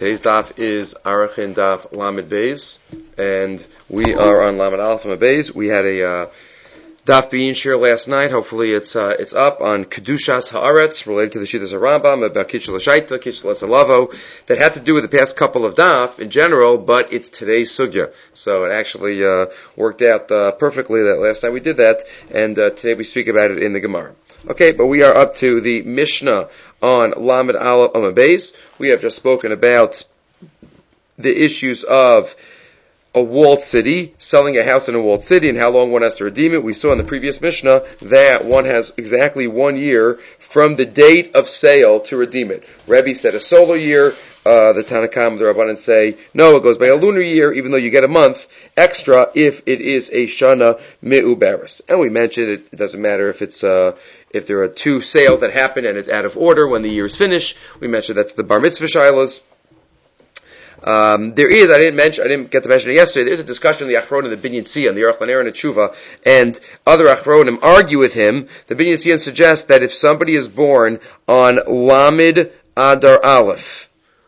Today's daf is Arachin Daf Lamed Beis, and we are on Lamed Aleph Lamed Beis. We had a daf being share last night. Hopefully it's up on Kedushas Haaretz, related to the Shittas Rambam about Kitchel Shaita, Kitchel Salavo, that had to do with the past couple of daf in general, but it's today's sugya. So it actually worked out perfectly that last night we did that, and today we speak about it in the Gemara. Okay, but we are up to the Mishnah on Lamed Aleph Lamed Beis. We have just spoken about the issues of a walled city, selling a house in a walled city, and how long one has to redeem it. We saw in the previous Mishnah that one has exactly 1 year from the date of sale to redeem it. Rebbe said a solar year. The Tanakam, the Rabbanan say, no, it goes by a lunar year, even though you get a month extra if it is a Shana Me'ubaris. And we mentioned it doesn't matter if it's if there are two sales that happen and it's out of order when the year is finished. We mentioned that's the Bar Mitzvah Shilas. There is, I didn't get to mention it yesterday, there is a discussion in the Achronim, the Binyan Siyan, the Aruch LaNer and the Tshuva, and other Achronim argue with him. The Binyan Siyan suggests that if somebody is born on Lamed Adar Aleph,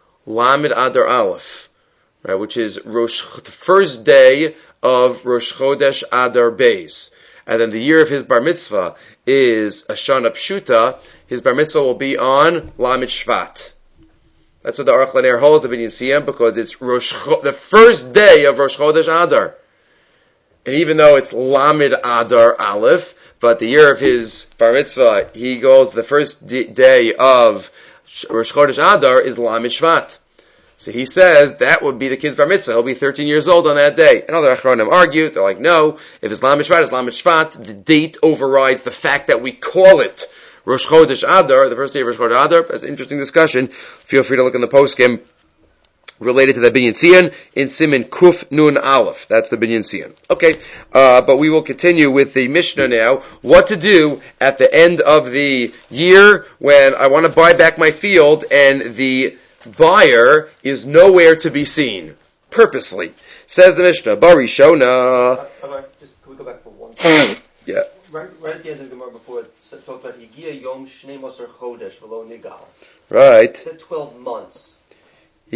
right, which is the first day of Rosh Chodesh Adar Beis, and then the year of his Bar Mitzvah is a Shana Pshuta, his Bar Mitzvah will be on Lamed Shvat. That's what the Aruch LaNer holds, the Binyan Siyan, because it's the first day of Rosh Chodesh Adar. And even though it's Lamed Adar Aleph, but the year of his Bar Mitzvah, he goes, the first day of Rosh Chodesh Adar is Lamed Shvat. So he says that would be the kid's Bar Mitzvah. He'll be 13 years old on that day. And other Achronim argue, they're like, no, if it's Lamed Shvat, it's Lamed Shvat. The date overrides the fact that we call it Rosh Chodesh Adar, the first day of Rosh Chodesh Adar. That's an interesting discussion. Feel free to look in the poskim related to the Binyan Siyan in Siman Kuf Nun Aleph. That's the Binyan Siyan. Okay, but we will continue with the Mishnah now. What to do at the end of the year when I want to buy back my field and the buyer is nowhere to be seen, purposely. Says the Mishnah, Bari Shona. Just can we go back for 1 second? Yeah. Right at the end of the Gemara before it talked about Higia Yom Shnei Moser Chodesh V'lo Nigal. Right. It said 12 months. From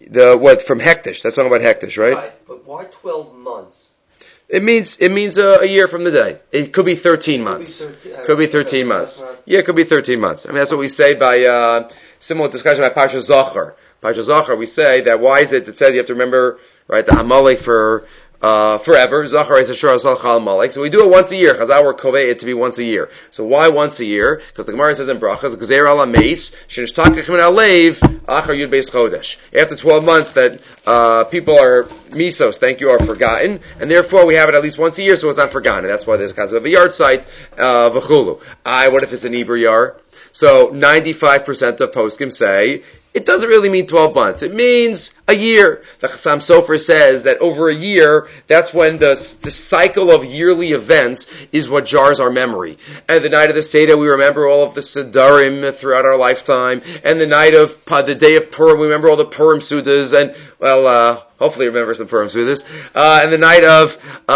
Hektish. That's talking about Hektish, right? Right, but why 12 months? It means a year from the day. It could be 13 months. Could be 13 months. Yeah, it could be 13 months. I mean, that's what we say by similar discussion by Parsha Zachar. Parsha Zachar, we say that why is it says you have to remember, right, the Amalek for forever. Zachar is a shor Zachar Amalek. So we do it once a year. Chazal were kovei it to be once a year. So why once a year? Because the Gemara says in Brachas, Gzeir ala meis, shenishtakach min alev, achar yud beis chodesh. After 12 months that people are misos, thank you, are forgotten, and therefore we have it at least once a year, so it's not forgotten. And that's why there's a concept of a yard site, v'chulu. What if it's an Ibra yard? So 95% of poskim say it doesn't really mean 12 months. It means a year. The Chassam Sofer says that over a year, that's when the cycle of yearly events is what jars our memory. And the night of the Seder, we remember all of the Sedarim throughout our lifetime. And the day of Purim, we remember all the Purim Sudas. And, hopefully remember some Purim Sudas. And the night of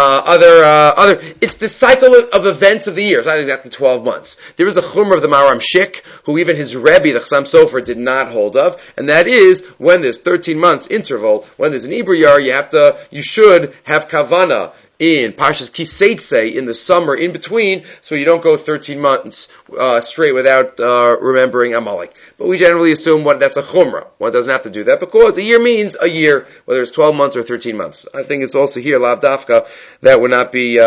other. It's the cycle of events of the year. It's not exactly 12 months. There is a Chumrah of the Maharam Shik, who even his Rebbe, the Chassam Sofer, did not hold of. And that is, when there's 13 months interval, when there's an Ibra yar, you should have Kavana in Parshas Kiseitse in the summer in between, so you don't go 13 months straight without remembering Amalek. But we generally assume that's a Chumrah. One doesn't have to do that, because a year means a year, whether it's 12 months or 13 months. I think it's also here, Lav Dafka, that would not be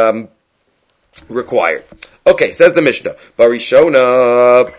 required. Okay, says the Mishnah, Barishona,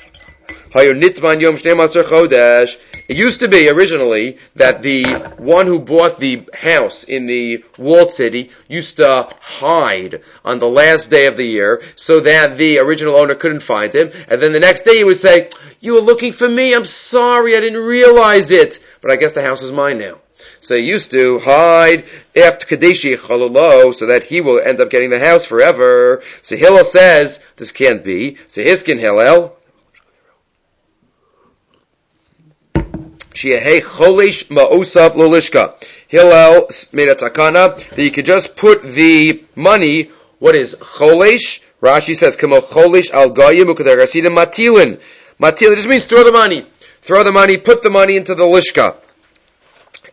it used to be originally that the one who bought the house in the walled city used to hide on the last day of the year so that the original owner couldn't find him. And then the next day he would say, "You were looking for me, I'm sorry, I didn't realize it. But I guess the house is mine now." So he used to hide after Kadeshi Chalolo so that he will end up getting the house forever. So Hillel says, this can't be. So Hiskin Hillel, Shiahei Cholesh Ma'osav Lolishka. Hillel made a takana that you could just put the money. What is Cholesh? Rashi says, Kamo Cholesh al Goyim Ukadagasida Matilin. Matilin just means throw the money. Put the money into the Lishka.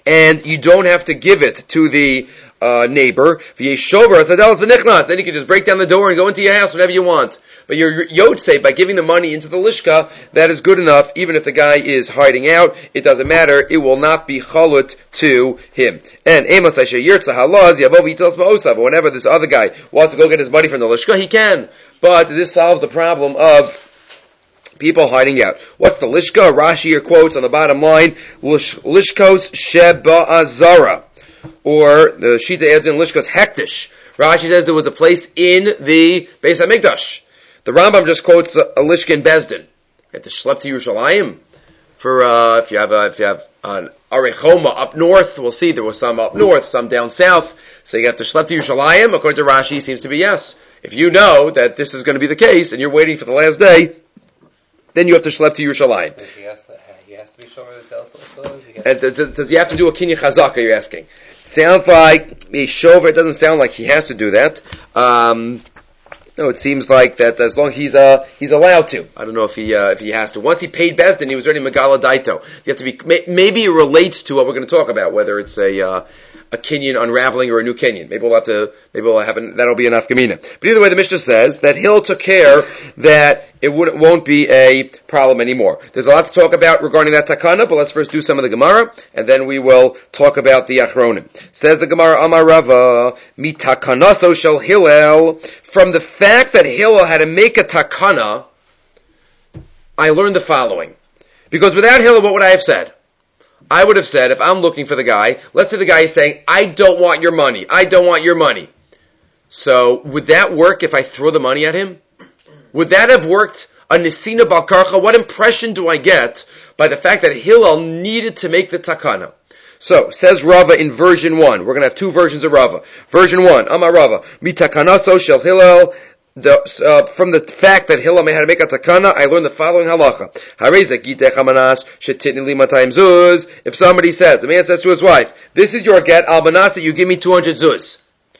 and you don't have to give it to the neighbor. Then you can just break down the door and go into your house whenever you want. But your Yotze, by giving the money into the Lishka, that is good enough. Even if the guy is hiding out, it doesn't matter. It will not be chalut to him. And whenever this other guy wants to go get his money from the Lishka, he can. But this solves the problem of people hiding out. What's the Lishka? Rashi here quotes on the bottom line, Lishkos Sheba'azara. Or the Shita adds in Lishkos Hektish. Rashi says there was a place in the Beis HaMikdash. The Rambam just quotes a Lishka in Bezdin. You have to schlep to Yerushalayim for if you have an Arechoma up north. We'll see there was some up north, some down south. So you have to schlep to Yerushalayim. According to Rashi, seems to be yes. If you know that this is going to be the case and you're waiting for the last day, then you have to schlep to Yerushalayim. He has to be shomer the tels also. And does he have to do a kinyan chazaka? You're asking. Sounds like a shover. It doesn't sound like he has to do that. No, it seems like that as long as he's allowed to. I don't know if he has to. Once he paid Bezdin, he was already Megala Daito. You have to be. Maybe it relates to what we're going to talk about, whether it's a kinyan unraveling or a new kinyan. Maybe we'll have that'll be enough gemina. But either way, the Mishnah says that Hill took care that it won't be a problem anymore. There's a lot to talk about regarding that takana, but let's first do some of the Gemara, and then we will talk about the Achronim. Says the Gemara, Amar Rava, mitakanaso shel Hillel. From the fact that Hillel had to make a takana, I learned the following. Because without Hillel, what would I have said? I would have said, if I'm looking for the guy, let's say the guy is saying, I don't want your money. I don't want your money. So, would that work if I throw the money at him? Would that have worked? A Nesina Balkarcha, what impression do I get by the fact that Hillel needed to make the takana? So, says Rava in version 1. We're going to have two versions of Rava. Version 1, Amar Rava, mitakanaso shel Hillel. From the fact that Hillel may have to make a takana, I learned the following halacha. If somebody says, a man says to his wife, this is your get, almanas, that you give me 200 zuz.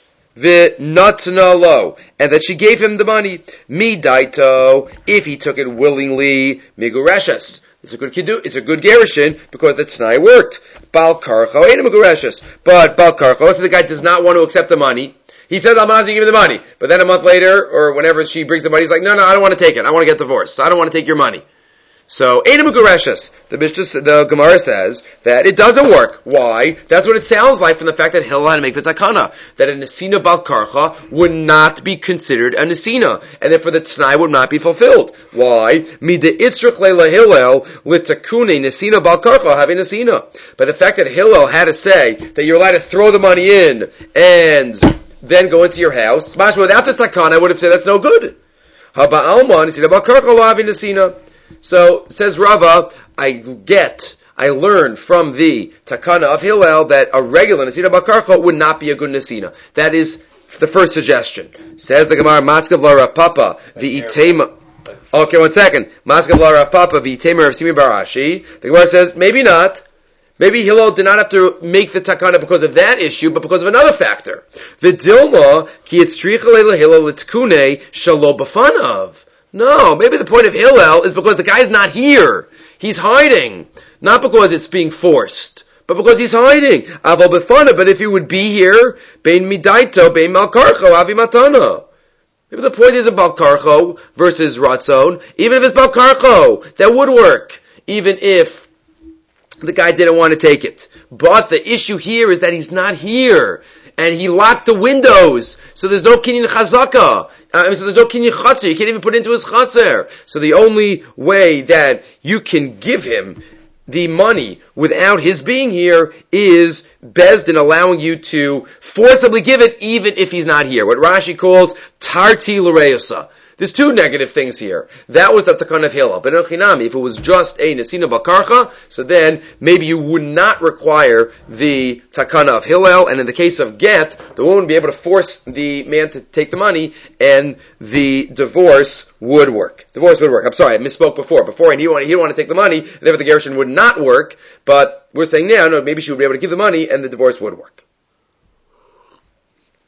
V'natna lo, and that she gave him the money. Mi daito, if he took it willingly, migureshes. It's a good kiddu, it's a good gerushin, because the t'nai worked. Bal karcho, ain't a migureshes. But bal karcho, let's say the guy does not want to accept the money. He says, I'm not going to give me the money. But then a month later, or whenever she brings the money, he's like, no, I don't want to take it. I want to get divorced. So I don't want to take your money. So, Einam Gureshes. The Gemara says that it doesn't work. Why? That's what it sounds like from the fact that Hillel had to make the takana. That a Nesina Bal Karcha would not be considered a Nesina. And therefore the T'nai would not be fulfilled. Why? Mida Itzrach Leila Hillel Litakune Nesina Bal Karcha having Nesina. By the fact that Hillel had to say that you're allowed to throw the money in and then go into your house. Without this takana, I would have said that's no good. Haba Alman Nesina Bal Karcha having Nesina. So, says Rava, I learned from the takana of Hillel that a regular Nesina Bakarcha would not be a good Nesina. That is the first suggestion. Says the Gemara, Matskav la Rav Papa, v'itema. Okay, 1 second. Matskav la Rav Papa, v'itema Rav Simi Barashi. The Gemara says, maybe not. Maybe Hillel did not have to make the takana because of that issue, but because of another factor. V'dilma, ki yitzricha leila Hillel litkune shalo b'fanav. No, maybe the point of Hillel is because the guy's not here. He's hiding. Not because it's being forced, but because he's hiding. Aval befana, but if he would be here, bein midaito, bein malkarcho, avi matana. Maybe the point is about balkarcho versus ratzon. Even if it's balkarcho, that would work. Even if the guy didn't want to take it. But the issue here is that he's not here. And he locked the windows. So there's no kinyan chazaka. So there's no kinyan chaser. You can't even put it into his chaser. So the only way that you can give him the money without his being here is Bezdin allowing you to forcibly give it even if he's not here. What Rashi calls tarti l'reyusa. There's two negative things here. That was the takana of Hillel. But if it was just a Nesina Bakarcha, so then maybe you would not require the takana of Hillel, and in the case of get, the woman would be able to force the man to take the money, and the divorce would work. I'm sorry, I misspoke before. Before, he didn't want to take the money, and therefore the gerushin would not work, but we're saying now, no, maybe she would be able to give the money, and the divorce would work.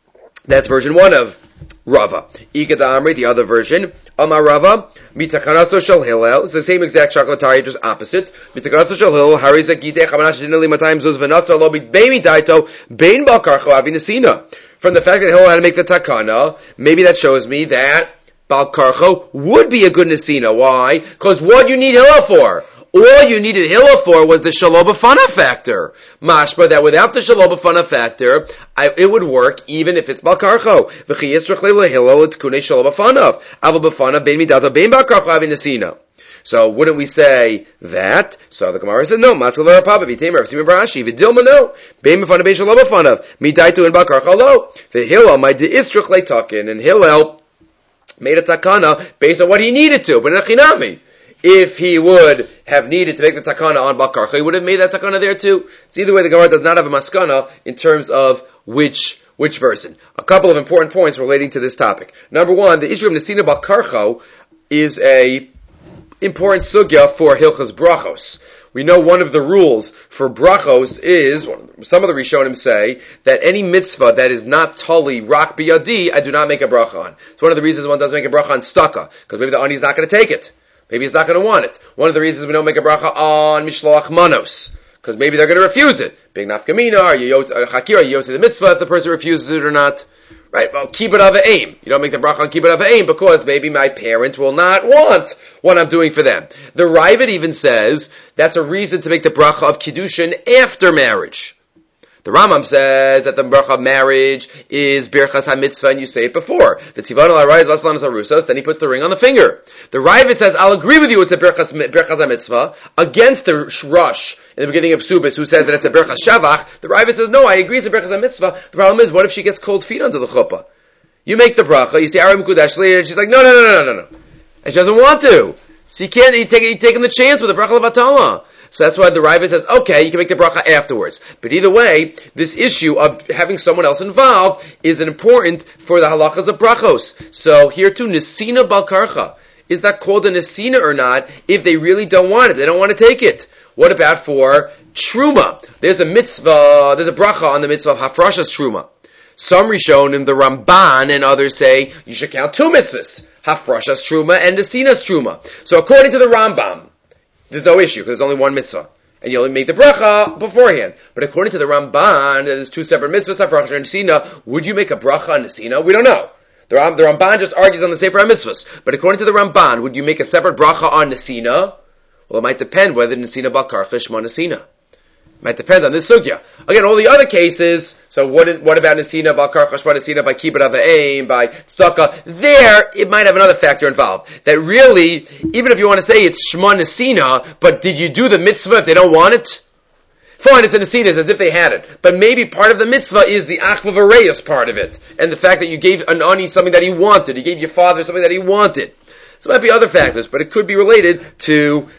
That's version 1 of Rava. Ikad Amri, the other version. Amar Rava, mitakanaso shel Hillel. It's the same exact chocolatari, just opposite. Mitakanaso shel Hillel, harizak gitei chavanash dinali matayim zuz v'nasa lo beimi daito bein balkarcho avinasina. From the fact that Hillel had to make the takana, maybe that shows me that balkarcho would be a good nasina. Why? Because what you need Hillel for? All you needed Hillel for was the Shalom B'fana factor. Mashba, that without the Shalom B'fana factor, it would work even if it's Balkarcho. V'chi yisrach le'la Hillel t'kunei Shalom B'fanav. Aval B'fana bein midato bein Balkarcho avin nesina. So wouldn't we say that? So the Gemara says no. Maskal v'rapapa v'teim Rav Brashi v'dilma no. Bein B'fana bein Shalom B'fanav. Midaitu in Balkarcho lo. V'Hillel might de'israch le'takin, and Hillel made a takana based on what he needed to, but in a chinami. If he would have needed to make the takana on Balkarcha, he would have made that takana there too. So either way, the Gemara does not have a maskana in terms of which version. A couple of important points relating to this topic. Number one, the issue of Nesina Balkarcha is a important sugya for Hilchas Brachos. We know one of the rules for Brachos is, some of the Rishonim say, that any mitzvah that is not tali rak biyadi, I do not make a bracha on. It's one of the reasons one doesn't make a bracha on staka, because maybe the ani is not going to take it. Maybe he's not going to want it. One of the reasons we don't make a bracha on mishloach manos, because maybe they're going to refuse it. Big nafkamina, are you yosei the mitzvah if the person refuses it or not? Right? Well, kibbut ava'im. You don't make the bracha on kibbut ava'im because maybe my parent will not want what I'm doing for them. The Ravid even says that's a reason to make the bracha of kiddushin after marriage. The Rambam says that the bracha of marriage is birchas ha-mitzvah, and you say it before. The tzivan al-arayz v'aslan al-rusas, then he puts the ring on the finger. The Ravid says, I'll agree with you, it's a birchas ha-mitzvah, against the Rosh in the beginning of Subis, who says that it's a birchas shavach. The Ravid says, no, I agree it's a birchas ha-mitzvah. The problem is, what if she gets cold feet under the chuppah? You make the bracha, you say, Aram Kudash Li, and she's like, no. And she doesn't want to. So you can't, you're taking the chance with the bracha levatala. So that's why the Ravid says, okay, you can make the bracha afterwards. But either way, this issue of having someone else involved is important for the halachas of brachos. So here too, Nesina Balkarcha. Is that called a Nesina or not if they really don't want it? They don't want to take it. What about for Truma? There's a mitzvah, there's a bracha on the mitzvah of Hafrashas Truma. Some Rishonim, the Ramban and others say you should count two mitzvahs, Hafrashas Truma and Nesina's Truma. So according to the Rambam, there's no issue, because there's only one mitzvah. And you only make the bracha beforehand. But according to the Ramban, there's two separate mitzvahs, Hafrashas and Nesina. Would you make a bracha on Nesina? We don't know. The Ramban just argues on the Sefer HaMitzvahs. But according to the Ramban, would you make a separate bracha on Nesina? Well, it might depend whether Nesina Balkarcha Shma Nesina. It might depend on this sugya. Again, all the other cases, so what about Nesina Balkarcha Shma Nesina by Kibbut Ava'im, by Tzedakah? There, it might have another factor involved. That really, even if you want to say it's Shma Nesina, but did you do the mitzvah if they don't want it? Fine, it's a Nesina, it's as if they had it. But maybe part of the mitzvah is the Achva V'Reis part of it. And the fact that you gave an ani something that he wanted. You gave your father something that he wanted. So it might be other factors, but it could be related to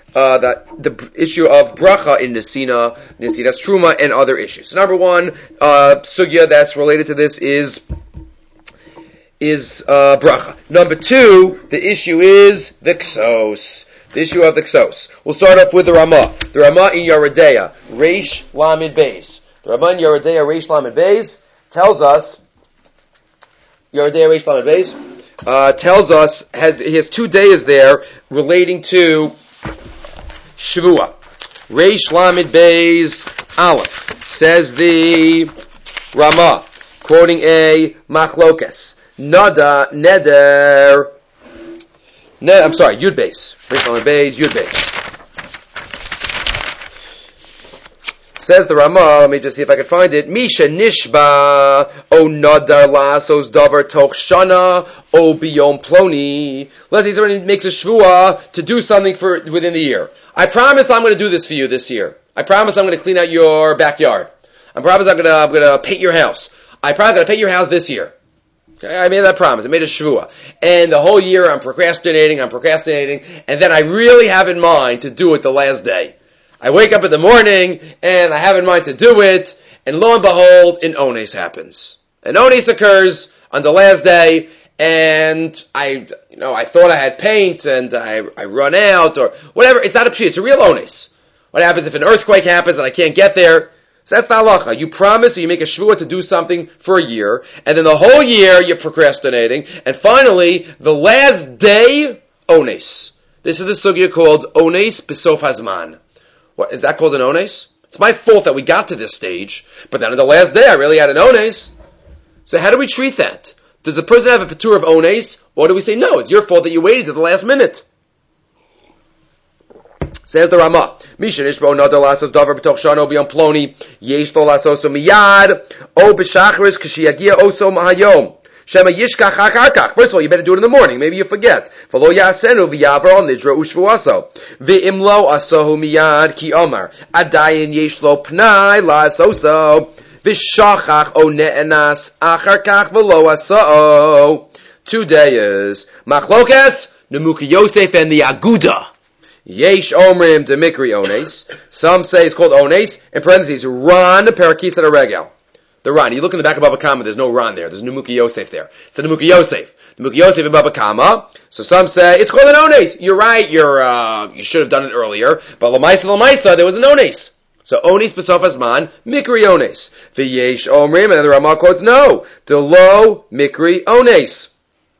the issue of bracha in Nesina's Truma and other issues. So number one, sugya that's related to this is bracha. Number two, the issue is the ksos. The issue of the ksos. We'll start off with the Ramah. The Ramah in Yeridea, Reish Lamed Beis. The Ramah in Yeridea, Reish Lamed Beis, tells us, Yeridea, Reish Lamed Beis, tells us, he has 2 days there relating to Shavua. Reish Lamed Beis Aleph, says the Ramah, quoting a Machlokas. Neder, I'm sorry, Yud Beis. Reish Lamed Beis, Yud Beis. Says the Ramah, let me just see if I can find it. Misha nishba o nadar lasos davar toch shana o biyom ploni. Let's say somebody makes a shvua to do something for within the year. I promise I'm going to do this for you this year. I promise I'm going to clean out your backyard. I promise I'm going to paint your house. I promise I'm going to paint your house this year. Okay, I made that promise. I made a shvua. And the whole year I'm procrastinating, and then I really have in mind to do it the last day. I wake up in the morning, and I have in mind to do it, and lo and behold, an ones happens. An ones occurs on the last day, and I thought I had paint, and I run out, or whatever. It's not a pshit, it's a real ones. What happens if an earthquake happens and I can't get there? So that's the halacha. You promise or you make a shvuah to do something for a year, and then the whole year you're procrastinating, and finally, the last day, ones. This is the sugya called ones b'sof hazman. What, is that called an ones? It's my fault that we got to this stage, but then on the last day I really had an ones. So how do we treat that? Does the person have a patur of ones, or do we say, no, it's your fault that you waited to the last minute? Says the Rama, Mishan Ishbo Nadal Asos Davar B'toch Shano B'yom Ploni Yesh Lo Lasoso Miyad O B'Shachris K'Shiyagia Oso Mahayom Shema Yishkach HaKarkach. First of all, you better do it in the morning. Maybe you forget. V'lo Yasenu V'Yavar Al Nidra Ushvuaso V'Im Lo Asohu Miyad Ki Omar Adayin Yesh Lo Pnai Lasoso V'Shachach O Ne'enas Acharkach V'Lo Aso. 2 days. Machlokes Nemuki Yosef and the Aguda. Yesh omrim de mikri ones. Some say it's called ones. In parentheses, ran parakis at a regel. The ran. You look in the back of Baba Kama, there's no ran there. There's Nemuki Yosef there. It's a Nemuki Yosef. Nemuki Yosef in Baba Kama. So some say it's called an ones. You're right. You should have done it earlier. But Lamaisa, there was an ones. So ones b'sof hazman mikri ones. V'yesh omrim, and then the Ramah quotes no. De lo mikri ones.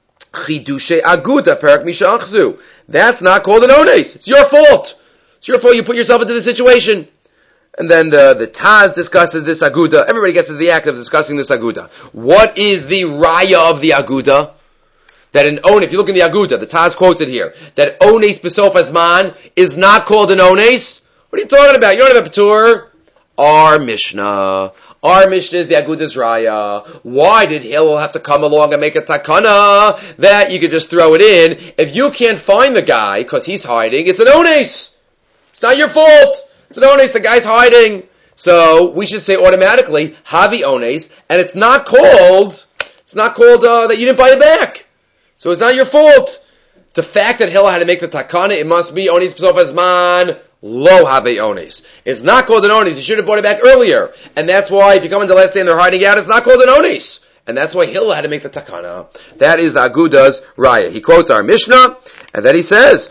Chidushe aguda perak mishachzu. That's not called an ones. It's your fault. It's your fault you put yourself into this situation. And then the Taz discusses this aguda. Everybody gets into the act of discussing this aguda. What is the raya of the aguda? That an ones, if you look in the aguda, the Taz quotes it here, that ones b'sof hazman is not called an ones. What are you talking about? You don't have a patur. Our Mishnah is the Aguda's Raya. Why did Hillel have to come along and make a takana that you could just throw it in? If you can't find the guy because he's hiding, it's an ones. It's not your fault. It's an ones. The guy's hiding. So we should say automatically havi ones, and it's not called that you didn't buy it back. So it's not your fault. The fact that Hillel had to make the takana, it must be ones b'sof hazman. Lo have ones. It's not called an ones. You should have bought it back earlier. And that's why if you come in the last day and they're hiding out, it's not called an ones. And that's why Hillel had to make the takana. That is the Aguda's Raya. He quotes our Mishnah, and then he says,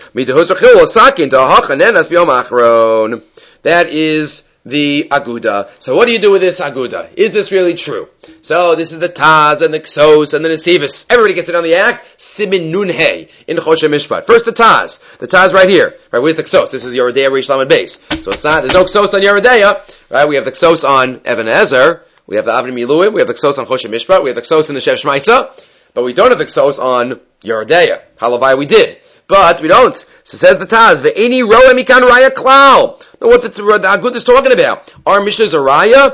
that is the Aguda. So what do you do with this Aguda? Is this really true? So this is the Taz and the Ksos and the Nesivis. Everybody gets it on the act. Simin Nun Hey in Choshe Mishpat. First the Taz. The Taz right here. Right, where's the Ksos? This is Yeridea Rish Lamed Beis. So it's not, there's no Ksos on Yeridea. Right, we have the Ksos on Even Ezer. We have the Avnei Miluim. We have the Ksos on Choshe Mishpat. We have the Ksos in the Shev Shmaitza. But we don't have the Ksos on Yeridea. Halavai we did. But we don't. So says the Taz, Ve'eni roa mikan raya klal. Now what the Agud is talking about? Our Mishnah is a raya.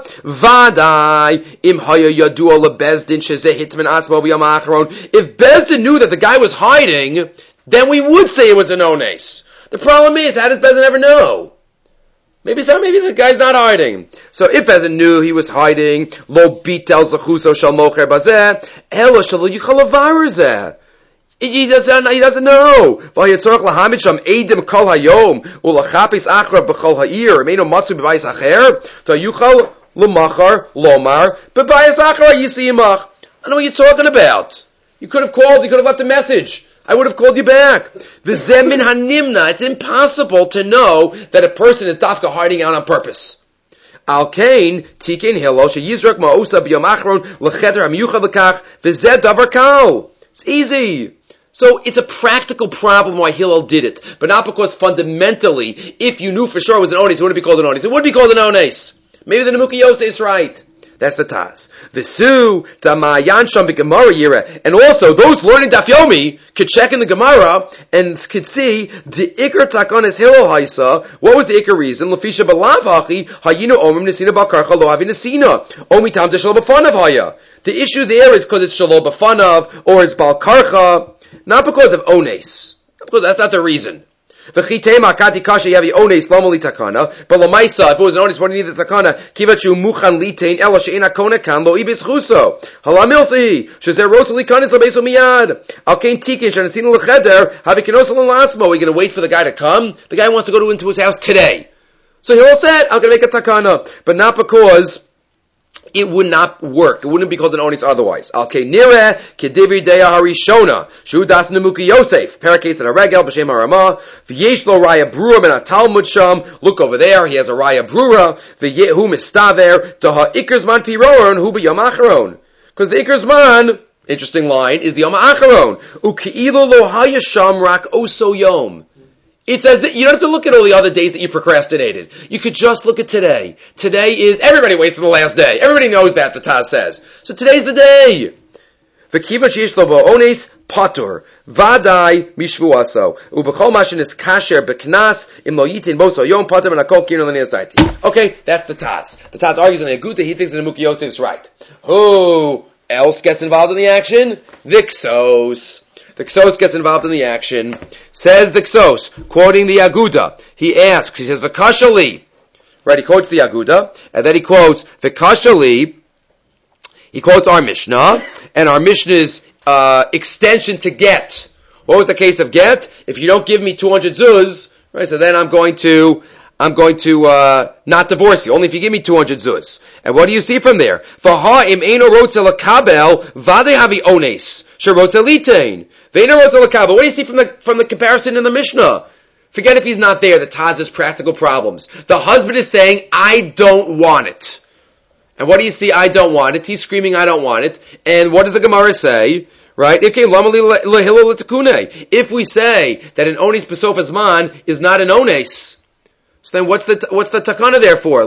Vadai im haya yadua lebezdin shezeh hitman atzmo b'yom ha'acharon. If Bezdin knew that the guy was hiding, then we would say it was an ones. The problem is, how does Bezdin ever know? Maybe the guy's not hiding. So if Bezdin knew he was hiding, lo bitel zachuso shal mocher bazeh, elo shalo yichal avarzeh. He doesn't know. V'hayatzorach lahamid sham eidim kol hayom ulachapis achra b'chol ha'ir meino matzu b'bayis acher ta'yuchal l'machar lomar b'bayis achra yisiyimach. I know what you're talking about. You could have called. You could have left a message. I would have called you back. V'zeh min hanimna. It's impossible to know that a person is dafka hiding out on purpose. Al kain tikin hilo sheyizrak ma'usa b'yom achron l'cheder hamiyuchad l'kach v'zeh davar kal. It's easy. So it's a practical problem why Hillel did it, but not because fundamentally, if you knew for sure it was an ones, it wouldn't be called an ones. It would be called an ones. Maybe the Nemuki Yosef is right. That's the Taz. V'su tamayan sham b'Gemara yira, and also those learning Daf Yomi could check in the Gemara and could see the ikar takanas Hillel haisa. What was the ikar reason? Lefisha b'lav hachi hayinu omrim nesina b'karcha lo havi nesina omi tam deshalo b'fanav haya. The issue there is because it's shalo b'fanav or it's bal karcha. Not because of ones. Because that's not the reason. But lamaisa, if it was an ones, what do you need the takana? Kivachu muchan litain ela she'ena kona kan lo ibis chuso. Halamilsi, shezer rotali kanis labeso miyad. Al kain tikin she'nesinu l'cheder, havikinoso l'latzmo. We're going to wait for the guy to come? The guy wants to go into his house today. So Hillel said, I'm going to make a takana. But not because it would not work. It wouldn't be called an onis otherwise. Al ke nireh kedivri deya harishona shu das nemuki Yosef paraketz and a regel b'shem harama v'yesh lo raya brura min Talmud sham. Look over there, he has a raya brura v'yehu mistaver daha ikerzman piron hu b'yom acharon, because the ikerzman, interesting line, is the yom acharon u'ki'ilu lo hayasham rak oso yom. It's as if, you don't have to look at all the other days that you procrastinated. You could just look at today. Today is, everybody waits for the last day. Everybody knows that, the Taz says. So today's the day. V'kiva sheyesh lo ba'ones patur vadai mishvuaso ubechol mashin is kasher beknas im lo yitin boso yom patur and akol kirno l'nias daiti. Okay, that's the Taz. The Taz argues on the Aguta, he thinks that the Muki Yosef is right. Who else gets involved in the action? The Ksos. The Ksos gets involved in the action. Says the Ksos, quoting the Aguda, he asks, he says, V'kashali. Right, he quotes the Aguda, and then he quotes, V'kashali, he quotes our Mishnah, and our Mishnah's extension to get. What was the case of get? If you don't give me 200 zuz, right, so then I'm going to not divorce you, only if you give me 200 zuz. And what do you see from there? What do you see from the comparison in the Mishnah? Forget if he's not there, the Taz's practical problems. The husband is saying, I don't want it. And what do you see? I don't want it. He's screaming, I don't want it. And what does the Gemara say? Right? If we say that an ones besof hazman is not an ones, so then what's the takana there for?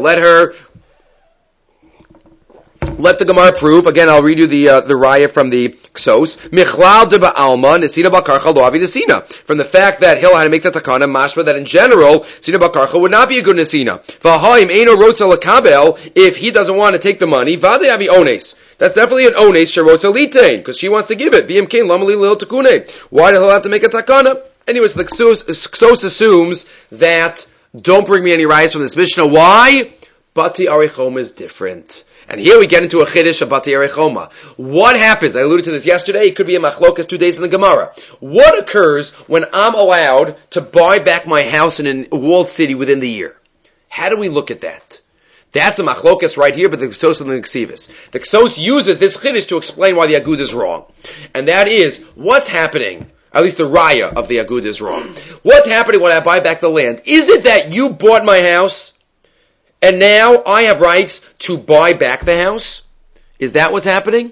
Let the Gemara prove. Again, I'll read you the raya from the Ksos. Michlal de ba'alma nesina ba'karcha lo avi nesina. From the fact that Hillel had to make the takana, mashma that in general, nesina ba'karcha would not be a good nesina. V'haim eino rotza lekabel, if he doesn't want to take the money, v'adei avi ones. That's definitely an ones sherotza litain, because she wants to give it. V'im kein lamali lil tekune. Why did Hillel have to make a takana? Anyways, the Ksos assumes that don't bring me any rayas from this Mishnah. Why? Bati Arechoma is different. And here we get into a chiddush of Bati Arechoma. What happens? I alluded to this yesterday. It could be a machlokas 2 days in the Gemara. What occurs when I'm allowed to buy back my house in a walled city within the year? How do we look at that? That's a machlokas right here, but the Ksos and the Ksivis. The Ksos uses this chiddush to explain why the Agud is wrong. And that is, what's happening? At least the raya of the Agud is wrong. What's happening when I buy back the land? Is it that you bought my house and now I have rights to buy back the house? Is that what's happening?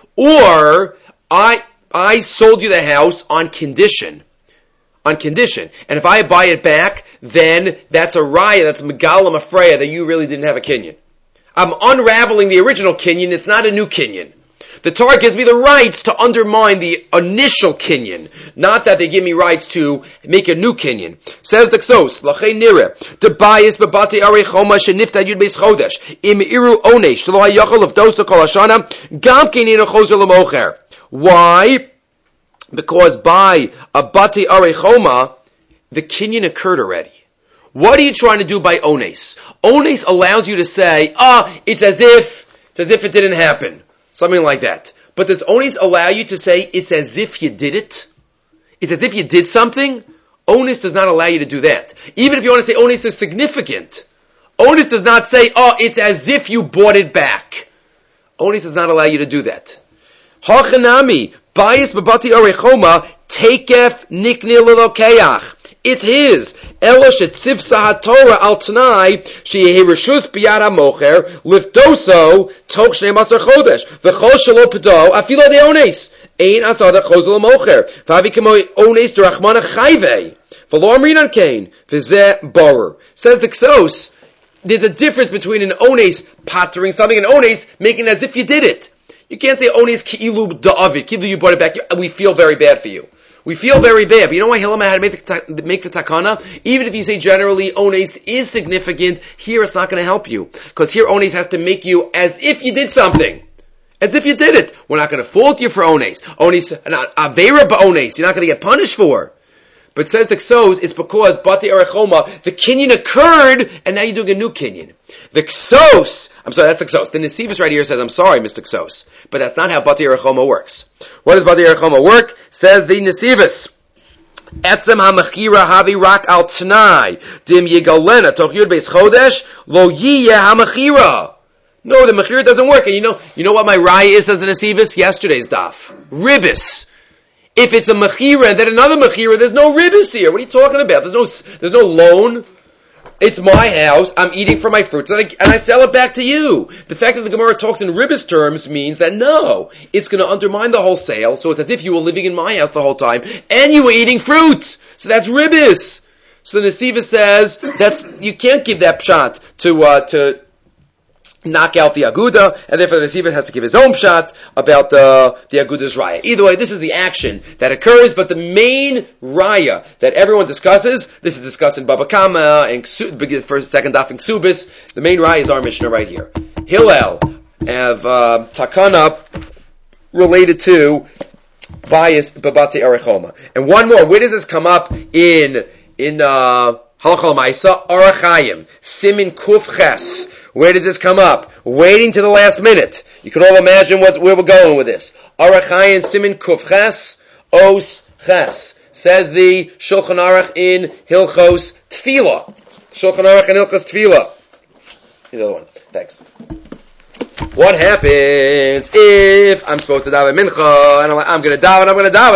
Or I sold you the house on condition. On condition. And if I buy it back, then that's a raya, that's megalim afreya that you really didn't have a kinyan. I'm unraveling the original kinyan, it's not a new kinyan. The Torah gives me the rights to undermine the initial kinyan, not that they give me rights to make a new kinyan. Says the Ksos, L'chei nireh, Debayis b'bati arechoma shenifta yud beis chodesh, im iru onesh, shelo hayachol of dosa kol hashana, gam kein chozer l'mocher. Why? Because by a bati arechoma, the kinyan occurred already. What are you trying to do by ones? Ones allows you to say, it's as if it didn't happen. Something like that. But does ones allow you to say, it's as if you did it? It's as if you did something? Ones does not allow you to do that. Even if you want to say ones is significant. Ones does not say, it's as if you bought it back. Ones does not allow you to do that. Hachanami, bayis b'bati arechoma, tekef niknil l'lokeach. It's his. Elosh et tzivsa haTorah al t'nai sheyehi reshus biyad hamocher lifdoso toch shnei masar chodesh v'chol shelo pedo afilo de ones ein asada chozel hamocher v'avi kemo ones derachmana chayvei v'lo amrinan kain v'zeh borer. Says the Ksos, there's a difference between an ones pattering something and ones making it as if you did it. You can't say ones ki'ilu da'avid, ki'ilu you brought it back, we feel very bad for you. We feel very bad, but you know why Hillel had to make the takana? Even if you say generally ones is significant, here it's not going to help you. Because here ones has to make you as if you did something. As if you did it. We're not going to fault you for ones. Ones, avera ba'ones, you're not going to get punished for. But says the Ksos, it's because Bati Arechoma, the kinyan occurred, and now you're doing a new kinyan. The Ksos, I'm sorry, that's the Ksos. The Nesivus right here says, I'm sorry, Mr. Ksos. But that's not how Bati Arechoma works. What does Bati Arechoma work? Says the Nesivus. Etzem ha-mechira havi rak al t'nai, dim yigalena toch yud beis chodesh, lo yiyeh ha-mechira. No, the mechira doesn't work. And you know what my raya is as an asivus? Yesterday's daf. Ribis. If it's a mechira and then another mechira, there's no ribis here. What are you talking about? There's no loan. It's my house. I'm eating from my fruits, and I sell it back to you. The fact that the Gemara talks in ribis terms means that no, it's going to undermine the whole sale. So it's as if you were living in my house the whole time and you were eating fruit. So that's ribis. So the Nesiva says you can't give that pshat to knock out the aguda, and therefore the Nesiva has to give his own pshat about the aguda's raya. Either way, this is the action that occurs, but the main raya that everyone discusses, this is discussed in Baba Kama and first, second daf in Ksubis. The main raya is our Mishnah right here. Hillel have takana related to bias babate arechoma, and one more. Where does this come up in Halachah Maisa? Arachayim Simin Kuf Ches. Where does this come up? Waiting to the last minute. You can all imagine where we're going with this. Arachayim Simin Kuf Ches Os Ches. Says the Shulchan Aruch in Hilchos Tefillah. Shulchan Aruch in Hilchos Tefillah. Here's the other one. Thanks. What happens if I'm supposed to daven mincha and I'm going to daven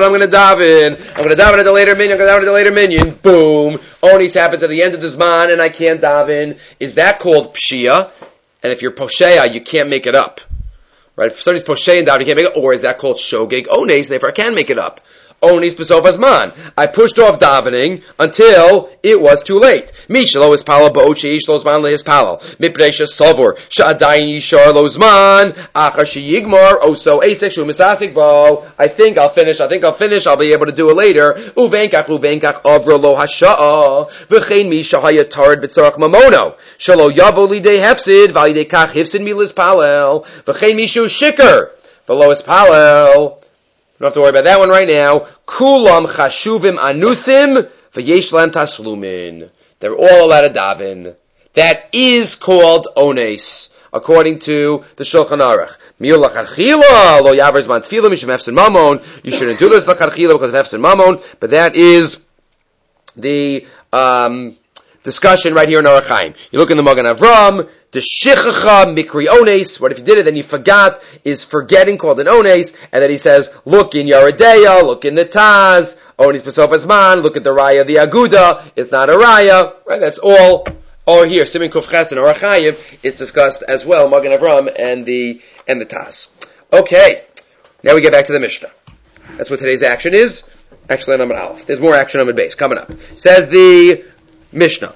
at the later minyan, boom, onis happens at the end of the zman and I can't daven. Is that called pshia? And if you're posheya, you can't make it up. Right? If somebody's posheya and daven, you can't make it, or is that called shogeg ones, therefore I can make it up. Onis b'sof hazman. I pushed off davening until it was too late. Mi shelo ispalal ba'ot sheish lo zman lehispalal. Mipnei shesavor she'adayin yishar lo zman achar sheyigmar oso esek shu misasik bo. I think I'll finish. I'll be able to do it later. Uvenkach avro lo hasha'a. V'chein mi shahaya tarid b'tzorach mamono. Shelo yavo lidei hefsid v'alidei kach hifsid mi lispalel. V'chein mi shu shikr v'lo ispalel. Don't have to worry about that one right now. Kulam chashuvim anusim v'yesh lam taslumin. They're all allowed to daven. That is called ones, according to the Shulchan Aruch. Miyul lacharchila lo yaver zman tefillah mishum hefsin mamon. You shouldn't do this lacharchila because of hefsin mamon. But that is the discussion right here in Orach Chaim. You look in the Magen Avram. The shichacha mikri ones. What if you did it, then you forgot, is forgetting called an ones, and then he says, look in Yeredeya, look in the Taz, ones b'sof hazman, look at the raya of the aguda, it's not a raya, right? That's all here. Simin Kuf Ches and Orach Chaim is discussed as well, Magen Avram and the Taz. Okay, now we get back to the Mishnah. That's what today's action is. Actually, on Amud Aleph. There's more action on Amud Beis coming up. Says the Mishnah.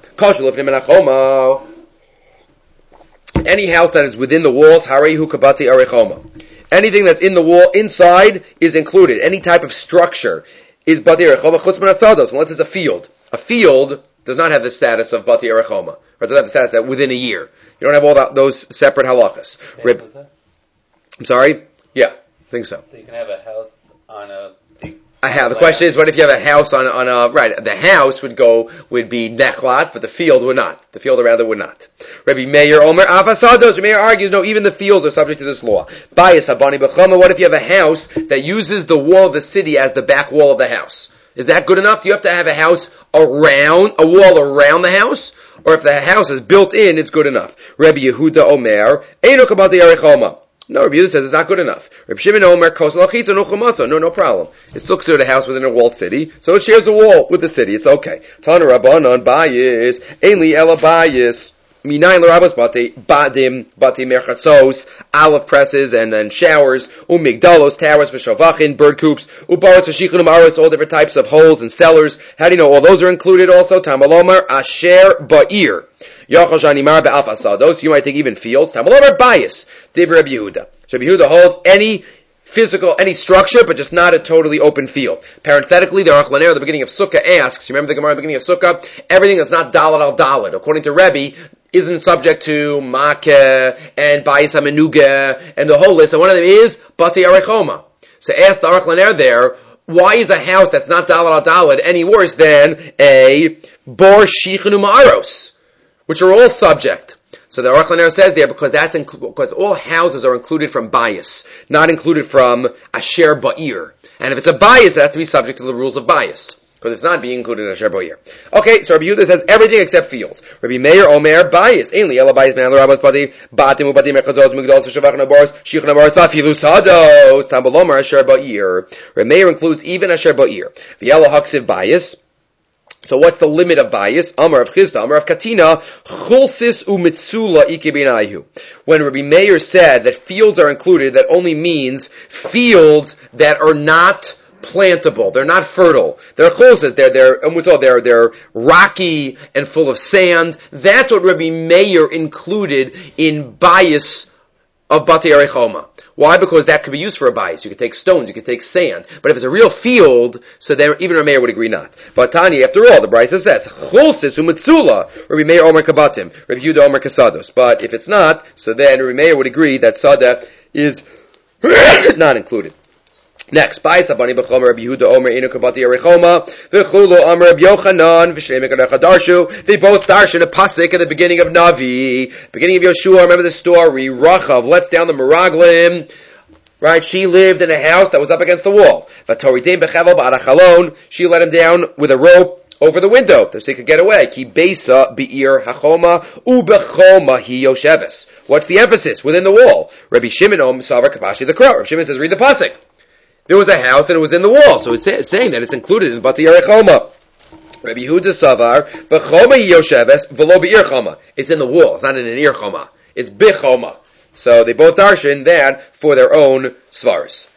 Any house that is within the walls, harehu kabati arechoma. Anything that's in the wall, inside, is included. Any type of structure is bati arechoma chutz min hasados, unless it's a field. A field does not have the status of bati arechoma, or does have the status that within a year. You don't have all those separate halachas. I'm sorry? Yeah, I think so. So you can have a house on a big... The question is, what if you have a house on a, right, the house would be nechlat, but the field would not. The field around it would not. Rabbi Meir Omer, Afasados, Rabbi Meir argues, no, even the fields are subject to this law. Bayis Habani B'chama, what if you have a house that uses the wall of the city as the back wall of the house? Is that good enough? Do you have to have a wall around the house? Or if the house is built in, it's good enough. Rabbi Yehuda Omer, Eino Kabati Arechoma. No, Rabbi Yehuda says it's not good enough. Rabbi Shimon Omer, no problem. It's still considered a house within a walled city, so it shares a wall with the city. It's okay. Tana Rabbanon Bayis, Ainli Ela Bayis, Minayin L'Rabbos Badim, Merchatzos, olive presses and showers, Migdalos, towers for Shavachin, bird coops, Ubaras for Shichun Umaris, all different types of holes and cellars. How do you know all those are included also? Tamalomar, Asher, Ba'ir. Yachal Shanimar Be'af Asados, you might think even fields. Tamalomar Bayis, Div Rabbi Yehuda. So Rabbi Yehuda holds any structure, but just not a totally open field. Parenthetically, the Aruch LaNer at the beginning of Sukkah asks, you remember the Gemara at the beginning of Sukkah? Everything that's not Dalad al Dalad, according to Rebbe, isn't subject to Makeh and Bayis HaMenugeh and the whole list, and one of them is Bati Arechoma. So ask the Aruch LaNer there, why is a house that's not Dalad al Dalad any worse than a Bor Shichun Umaros, which are all subject? So the Aruch LaNer says there, because all houses are included from bias, not included from Asher Ba'ir. And if it's a bias, it has to be subject to the rules of bias. because it's not being included in Asher Bo'ir. Okay, so Rabbi Yehuda says everything except fields. Rabbi Meir Omer Bayis. Ainly Ela Bayis Man Rabbas Badi Batim Ubadim Echazot Migdal Shavach Nabaros Shich Nabaros Vafilu Sados Tambalomar Asher Bo'ir. Rabbi Meir includes even Asher Bo'ir. V'Yala Haksiv Bayis. So what's the limit of bias? Amar of Chizda, Amar of Katina, Chulsis u'mitzula ikebinayu. When Rabbi Meir said that fields are included, that only means fields that are not plantable. They're not fertile. They're chulsis. They're rocky and full of sand. That's what Rabbi Meir included in bias of Batei Arechoma. Why? Because that could be used for a bias. You could take stones, you could take sand. But if it's a real field, so then even Rabbi Meir would agree not. But Tanya, after all, the Brisa says, Chulsis u'mitzula, Rabbi Meir Omer kabatim, Rabbi Yehuda Omer kasados. But if it's not, so then Rabbi Meir would agree that sada is not included. Next, Ba'is Abani B'chomer Rabbi Yehuda Omer Inu Kabati Arechoma V'chulu Omer Rabbi Yochanan V'shnei Mekadecha Darshu. They both darshan a pasuk at the beginning of Navi, beginning of Yoshua. Remember the story? Rachav lets down the Meraglim. Right? She lived in a house that was up against the wall. V'toritim B'chevel B'arachalon. She let him down with a rope over the window so he could get away. Ki Beisa Be'ir Hachoma U'Bechoma Hi Yosheves. What's the emphasis within the wall? Rabbi Shimon Om Savar Kapashi the Crow. Rabbi Shimon says, read the pasuk. There was a house and it was in the wall, so it's saying that it's included in Batei Arechoma. Rabbi Yehuda Savar, B'choma Yosheves, V'lo Be'ir Choma. It's in the wall. It's not in an Ir Choma. It's B'choma. So they both darshan that for their own svaris.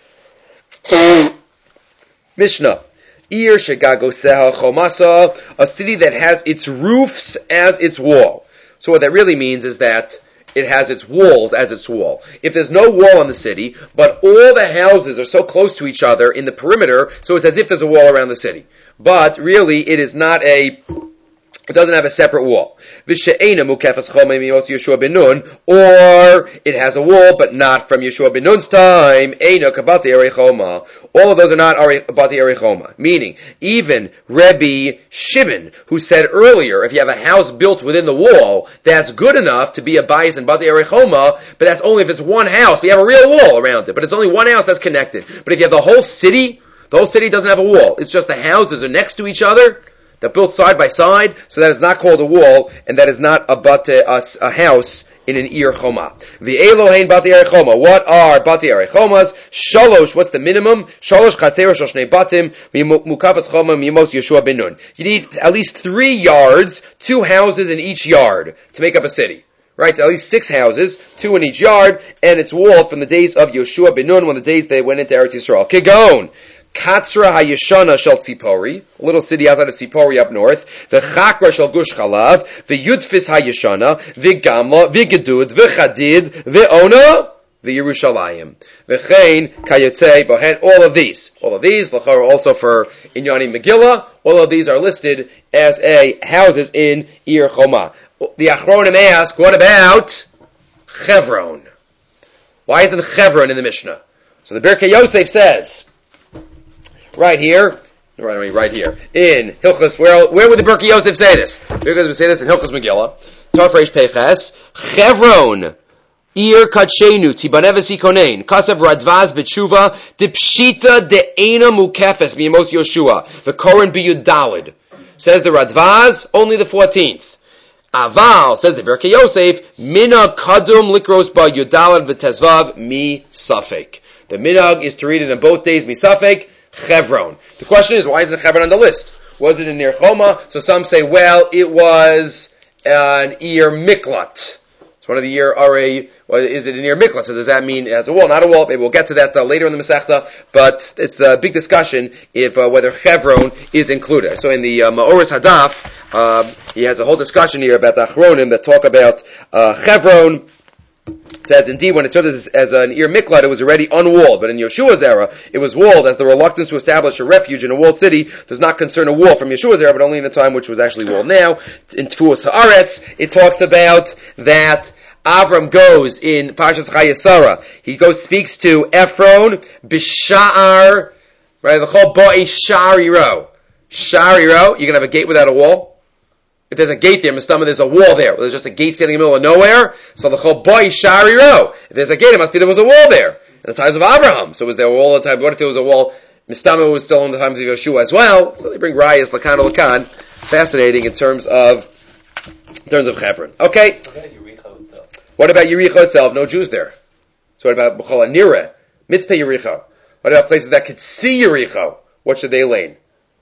Mishnah. Ir Shegagoseh Chomasa, a city that has its roofs as its wall. So what that really means is that it has its walls as its wall. If there's no wall on the city, but all the houses are so close to each other in the perimeter, so it's as if there's a wall around the city. But really, it doesn't have a separate wall. Or it has a wall, but not from Yeshua ben Nun's time. All of those are not Batei Arechoma. Meaning, even Rabbi Shimon, who said earlier, if you have a house built within the wall, that's good enough to be a bias in Batei Arechoma, but that's only if it's one house. We have a real wall around it, but it's only one house that's connected. But if you have the whole city doesn't have a wall. It's just the houses are next to each other. They're built side by side, so that is not called a wall, and that is not a house in an Ir Choma. The Elohein Batei Arechoma. What are Batei Arechomas? Shalosh, what's the minimum? Shalosh Chaser Shoshnei Batim, Mukafas Choma, Mimos Yeshua ben Nun. You need at least 3 yards, 2 houses in each yard, to make up a city. Right? At least 6 houses, 2 in each yard, and it's walled from the days of Yeshua ben Nun, when the days they went into Eretz Yisrael. Kigon. Katzra Hayashana Shel Tzipori, a little city outside of Tzipori up north. The Chakra Shel Gush Chalav, the Yudfis Hayashana, the Gamla, the Gedud, the Chadid, the Ona, the Yerushalayim. The Chain, Kayotze, Bohen, all of these, Lachar also for Inyani Megillah, all of these are listed as houses in Ir Choma. The Achronim ask, what about Chevron? Why isn't Chevron in the Mishnah? So the Birkei Yosef says, right here, in Hilchos, where would the Birkei Yosef say this? Birkei would say this in Hilchos Megillah. Tov Reish Peches, Chevron, Ir Kadshenu, Tibaneves Ikonein, Kasav Radvaz B'tshuva, Dipshita De'ena Mukefes, Miyamos Yoshua, the Koran B'Yud Dalid. Says the Radvaz, only the 14th. Aval, says the Birkei Yosef, Mina Kadum Likros Ba Yudalad V'Tezvav Mi Safek. The minhag is to read it in both days, Mi Safek, Chevron. The question is, why isn't Chevron on the list? Was it in Ir Choma? So some say, well, it was an Ir Miklat. It's one of the Ir Arei. Well, is it an Ir Miklat? So does that mean it has a wall? Not a wall. Maybe we'll get to that later in the Masechta. But it's a big discussion if whether Chevron is included. So in the Ma'oris Hadaf, he has a whole discussion here about the Achronim that talk about Chevron. It says, indeed, when it served as an Ir Miklat, it was already unwalled. But in Yeshua's era, it was walled, as the reluctance to establish a refuge in a walled city does not concern a wall from Yeshua's era, but only in a time which was actually walled. Now, in Tfuos Haaretz, it talks about that Avram goes in Parshas Chayesara. He speaks to Ephron, Bisha'ar, right, the whole Ba'i Shariro. Shariro, you can have a gate without a wall. If there's a gate there, Mistama, there's a wall there. There's just a gate standing in the middle of nowhere. So the whole boy Shariro. If there's a gate, it must be there was a wall there. In the times of Abraham. So was there a wall all the time? What if there was a wall? Mistama was still in the times of Yeshua as well, so they bring Rayas Lakan Lakan. Fascinating in terms of Hebron. Okay. What about Yericho itself? No Jews there. So what about B'chol Nireh, Mitzpeh Yericho? What about places that could see Yericho? What should they lane?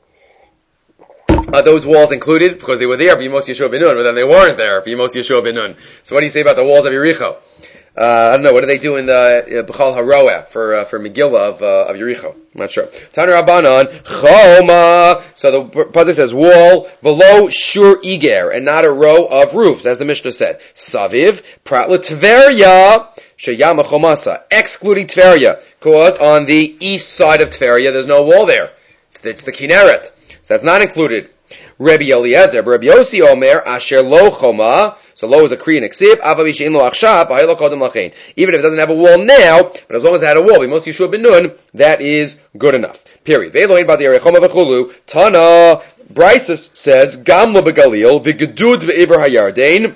Are those walls included? Because they were there for Yemos Yeshua ben Nun, but then they weren't there for Yemos Yeshua ben Nun. So what do you say about the walls of Yericho? I don't know. What do they do in the B'chal Haroah for Megillah of Yericho? I'm not sure. Tana Rabbanan Choma. So the pasuk says wall v'lo shur iger, and not a row of roofs, as the Mishnah said. Saviv prat l'Tveria sheyama chomasa, excluding Tveria, because on the east side of Tveria there's no wall there. It's the Kinneret, so that's not included. Rabbi Eliezer, Rabbi Yossi Omer asher lo choma. So lo is a Korean iksiv. Even if it doesn't have a wall now, but as long as it had a wall, most Yeshua ben Nun, that is good enough. Period. Tana Brysus says Gamla begalil v'gedud be'Iver Hayardain.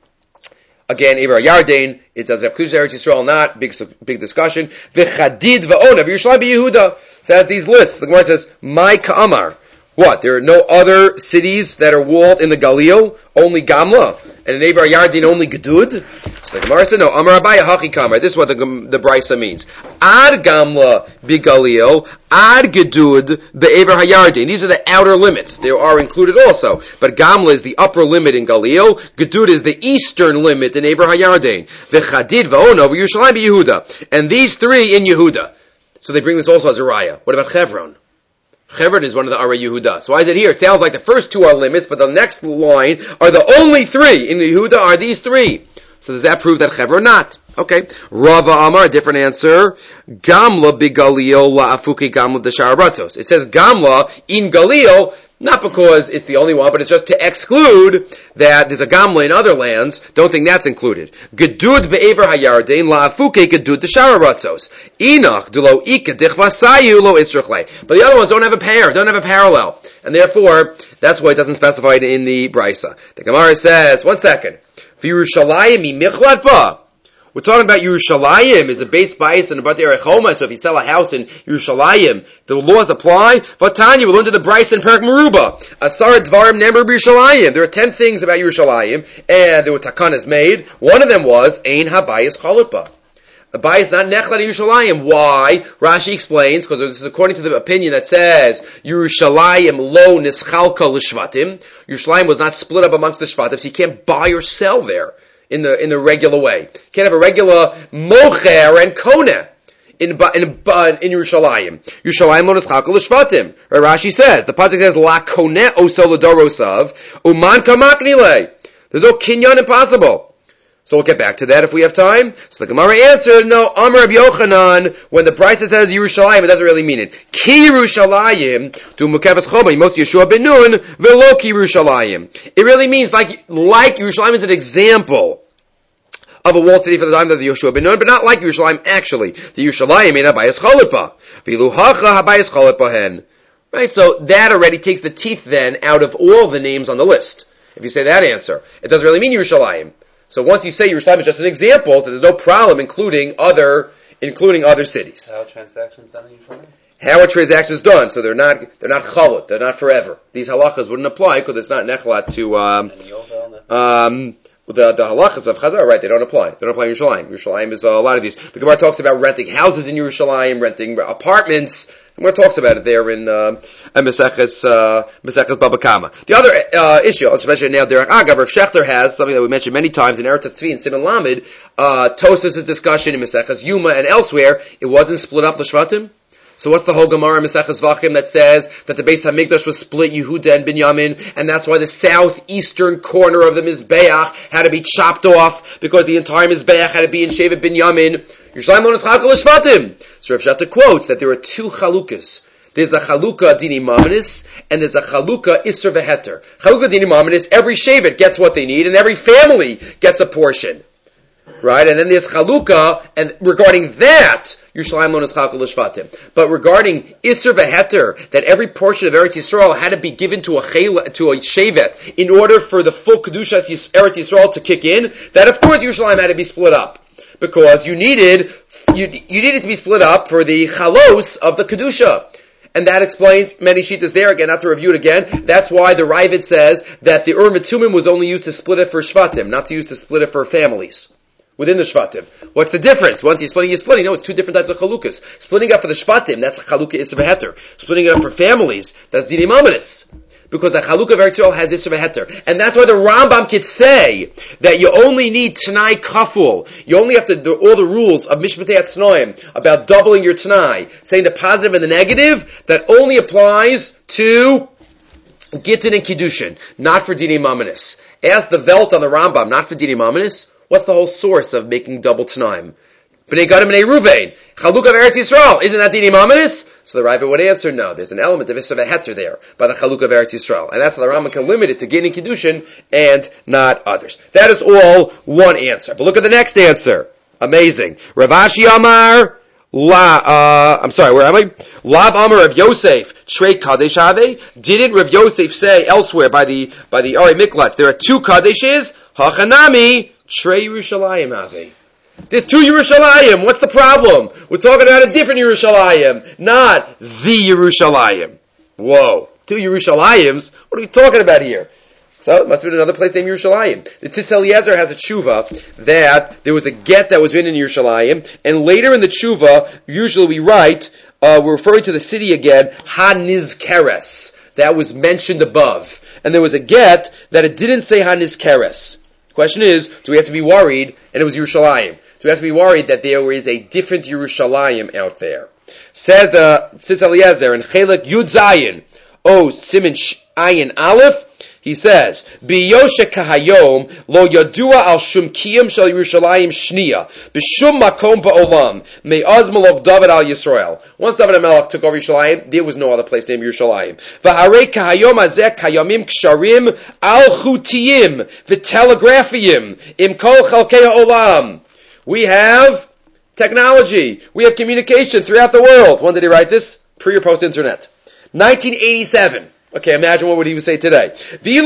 Again, Iver Hayardain, it does have Kedusha Eretz Yisrael, not big discussion. V'chadid v'ona v'Yerushalayim beYehuda. So that's these lists. The Gemara says my Ka'amar. What? There are no other cities that are walled in the Galil, only Gamla, and in Eber Yardin only Gedud. So the Gemara said, no, Amar Abaya Hachi Kamar. This is what the Brisa means. Ad Gamla Bigalil, Ad Gedud Be'ever Hayardin. These are the outer limits. They are included also. But Gamla is the upper limit in Galil. Gedud is the eastern limit in Ever Hayardin. V'chadid v'ono v'Yerushalayim beYehuda. And these three in Yehuda. So they bring this also as a raya. What about Chevron? Chevron is one of the Arei Yehuda. So why is it here? It sounds like the first two are limits, but the next line are the only three. In Yehuda are these three. So does that prove that Chevron not? Okay. Rava Amar, a different answer. Gamla bigalil la'afuki gamla d'shar ratzos. It says Gamla in Galil, not because it's the only one, but it's just to exclude that there's a Gamla in other lands. Don't think that's included. Gedud be'ever hayardain la'afuke gedud d'shar ratzos. Inach d'lo ika dichvasayu lo israchle. But the other ones don't have a pair, don't have a parallel. And therefore, that's why it doesn't specify it in the Brisa. The Gemara says, one second. V'Yerushalayim imichlad ba. We're talking about Yerushalayim. It's a base bias and a Batei Rechoma. So if you sell a house in Yerushalayim, the laws apply. Vatanya, we learned to the Bryce and Perak Meruba. Asar Dvarim Nember Yerushalayim. There are 10 things about Yerushalayim, and there were takanas made. One of them was Ein Habayis Chalutba. A bias not Nechlat Yerushalayim. Why? Rashi explains, because this is according to the opinion that says Yerushalayim lo nischalka l'shvatim. Yerushalayim was not split up amongst the shvatim, so you can't buy or sell there in the regular way. You can't have a regular mocher and kona in Yerushalayim. Yerushalayim lo nischalka l'shvatim. Rashi says, the pasuk says la koneh oso l'dorosav uman kamaknile. There's no kinyan impossible. So we'll get back to that if we have time. So the Gemara answered, no, Amar Rabbi Yochanan, when the Brisa says Yerushalayim, it doesn't really mean it. Ki Yerushalayim, to Mukavas Choma, Yemos Yeshua ben Nun, velo ki Yerushalayim. It really means like Yerushalayim is an example of a walled city for the time of the Yeshua ben Nun, but not like Yerushalayim actually. The Yerushalayim in Habayis Chalipa. Vilu hacha Habayis Chalipa hen. Right, so that already takes the teeth then out of all the names on the list. If you say that answer, it doesn't really mean Yerushalayim. So once you say Yerushalayim is just an example, so there's no problem including other cities. How are transactions done in Yerushalayim? How are transactions done? So they're not chalut, they're not forever. These halachas wouldn't apply because it's not nechlat to the halachas of Chazar, right? They don't apply. They don't apply in Yerushalayim. Yerushalayim is a lot of these. The Gemara talks about renting houses in Yerushalayim, renting apartments. The Gemara talks about it there in Meseches Baba Kama. The other issue, I'll just mention it now, Derek Agav, Rav Shechter has something that we mentioned many times in Eretz Tzvi and Siman Lamed, Tosas' discussion in Meseches Yuma and elsewhere, it wasn't split up l'shvatim. So what's the whole Gemara in Meseches Vachim that says that the Beis Hamikdash was split Yehuda and Binyamin, and that's why the southeastern corner of the Mizbeach had to be chopped off because the entire Mizbeach had to be in Shevet Binyamin. Yerushalayim lo nischalka l'shvatim. So Rav Shechter quotes that there are two chalukas. There's the chalukah dini mamanis, and there's a chalukah isser v'heter. Chalukah dini mamanis, every shevet gets what they need, and every family gets a portion. Right? And then there's chalukah, and regarding that, Yerushalayim lo nischalka l'shvatim. But regarding isser v'heter, that every portion of Eretz Yisrael had to be given to a shevet in order for the full kedushas Eretz Yisrael to kick in, that of course Yerushalayim had to be split up. Because you needed to be split up for the chalos of the kedusha. And that explains many shittas there. Again, not to review it again. That's why the Ravid says that the Ur Mitumim was only used to split it for Shvatim, not to use to split it for families within the Shvatim. What's the difference? Once you're splitting. No, it's two different types of chalukas. Splitting up for the Shvatim, that's a chalukah Isser v'Heter. Splitting it up for families, that's Dinim Amanis. Because the chalukah of Eretz Yisrael has Isser v'Heter. And that's why the Rambam could say that you only need T'nai Kaful. You only have to do all the rules of Mishpatei Atznoim about doubling your T'nai, saying the positive and the negative, that only applies to Gittin and Kiddushin, not for Dinim Amanis. Ask the Velt on the Rambam, not for Dinim Amanis. What's the whole source of making double T'naim? B'nei Gadim B'nei Ruvain. Chaluk of Eretz Yisrael. Isn't that Dinim Amanis? So the Ravid would answer, no. There's an element of Isser v'Heter there by the Chaluk of Eretz Yisrael. And that's how the Rambam can limit it to Gittin and Kiddushin and not others. That is all one answer. But look at the next answer. Amazing. Rav Ashi Amar, where am I? Lav Amar of Yosef, Shrei Kadesh Ave. Didn't Rav Yosef say elsewhere by the Ari Miklat, there are two Kadeshes, Hachanami, Shrei Yerushalayim Ave. There's two Yerushalayim. What's the problem? We're talking about a different Yerushalayim, not the Yerushalayim. Whoa. Two Yerushalayim? What are we talking about here? So it must have been another place named Yerushalayim. The Tzitz Eliezer has a tshuva that there was a get that was written in Yerushalayim, and later in the tshuva, usually we write, we're referring to the city again, HaNizkeres. That was mentioned above. And there was a get that it didn't say HaNizkeres. The question is, do we have to be worried, and it was Yerushalayim, do we have to be worried that there is a different Yerushalayim out there? Says the Tzitz Eliezer in Chelek Yud Zayin, Siman Ayin Aleph, he says, B'yoshe kahayom lo yadua al shum kiyam shel Yerushalayim shniya b'shum makom ba'olam me'az malov David al Yisrael. Once David HaMelech took over Yerushalayim, there was no other place named Yerushalayim. V'harei kahayom hazeh kayamim ksharim al chutiyim v'telegraphiyim im kol chalkei ha'olam. We have technology. We have communication throughout the world. When did he write this? Pre or post internet? 1987. Okay, imagine what would he say today. If there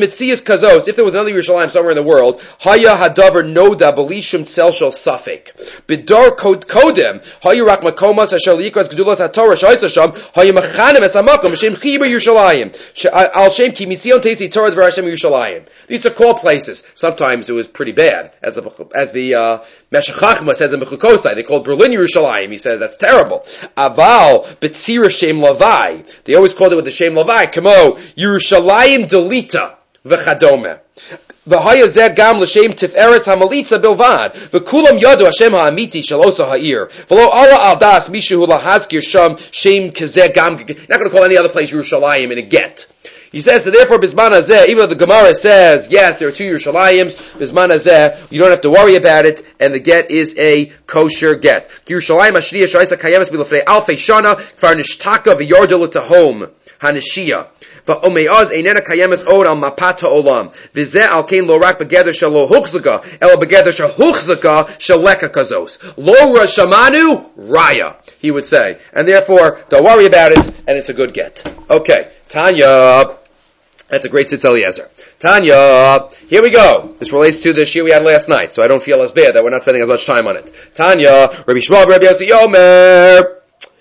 was another Yerushalayim somewhere in the world, haya hadavar noda belishum tzel shel safek. Bidor kodem haya rak makomas asher liikras gedulas hatorah shayis sham haya mechanem es hamakom b'shem chiba Yerushalayim al shem ki mitzion teisi Torah dvar Hashem Yerushalayim. These are called places. Sometimes it was pretty bad, as the Meshech Chachma says in Mechukosai. They called Berlin Yerushalayim. He says that's terrible. Aval betzira shem lavai. They always called it with the shem lavai. Kamo Yerushalayim delita v'chadome. V'haya zeh gam l'shem tif'eres hamalitza bilvad. V'kulam yadu Hashem ha'amiti shel osa ha'ir. V'lo ala al das mishu lahazkir sham shem kazeh gam. Not going to call any other place Yerushalayim in a get. He says, so therefore, Bisman Hazeh, even though the Gemara says, yes, there are two Yerushalayim, Bisman Hazeh, you don't have to worry about it, and the get is a kosher get. Yerushalayim Hashriya Shaisa Kayemes Bilafrei Alfei Shana, Kfar Nishtaka V'yordel Tahom, Hanishia. V'omeaz Einena Kayemes Od Al Mapata Olam. V'zeh Al Kain Lo Rak Begeder Shel Lo Huchzaka, Ela Begeder Shel Huchzaka Shel Leka Kazos. Lo Rashamanu, Raya, he would say. And therefore, don't worry about it, and it's a good get. Okay. Tanya. That's a great Tzitz Eliezer. Tanya. Here we go. This relates to the shir we had last night, so I don't feel as bad that we're not spending as much time on it. Tanya. Rabbi Shmuel, Rabbi Yossi Yomer.